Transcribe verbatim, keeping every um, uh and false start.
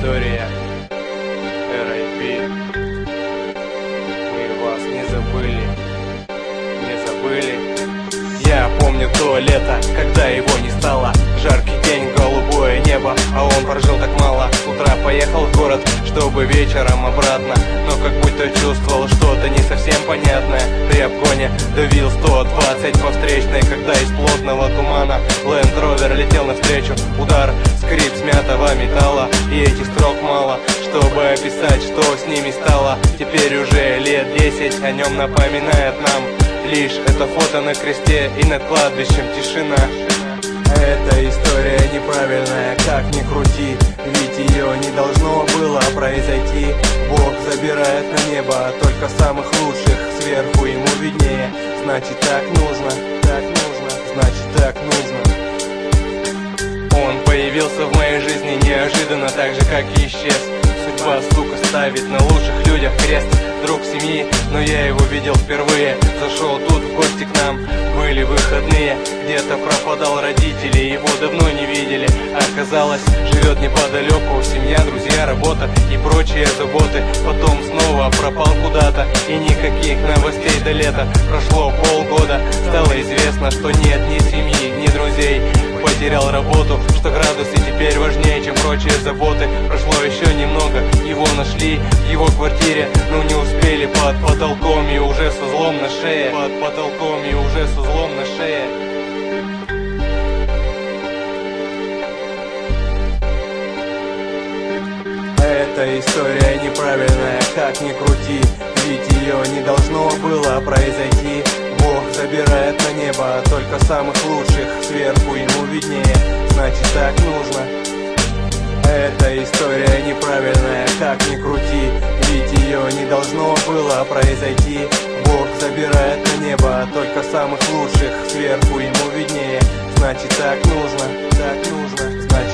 история. эр ай пи. Мы вас не забыли, не забыли. Я помню то лето, когда его не стало. Жаркий день, голубое небо, а он прожил так мало. С утра поехал в город, чтобы вечером обратно. Но как будто чувствовал что-то не совсем понятное. При обгоне давил сто двадцать по встречной, когда из плотного тумана Land Rover летел навстречу. Удар, скрип смятого металла, и этих строк мало, чтобы описать, что с ними стало. Теперь уже лет десять о нем напоминает нам лишь это фото на кресте и над кладбищем тишина. Эта история неправильная, как ни крути, ведь ее не должно было произойти. Бог забирает на небо только самых лучших, сверху ему виднее. Значит так нужно, так нужно, значит так нужно. Он появился в моей жизни неожиданно, так же как и исчез. Судьба, сука, ставит на лучших людях крест. Друг семьи, но я его видел впервые. Зашел тут в гости к нам, были выходные. Где-то пропадал родители, его давно не видели. Оказалось, живет неподалеку, семья, друзья, работа и прочие заботы. Потом снова пропал куда-то, и никаких новостей до лета. Прошло полгода, стало известно, что нет ни семьи, ни друзей. Потерял работу, что градусы теперь важнее, чем прочие заботы. Прошло еще немного, его нашли в его квартире, но не успели. Под потолком и уже с узлом на шее. Под потолком и уже с узлом на шее. Эта история неправильная, как ни крути, ведь ее не должно было произойти. Бог забирает на небо только самых лучших, сверху ему виднее. Значит так нужно. Эта история неправильная, как ни крути, ведь ее не должно было произойти. Бог забирает на небо только самых лучших, сверху ему виднее. Значит так нужно, так нужно, значит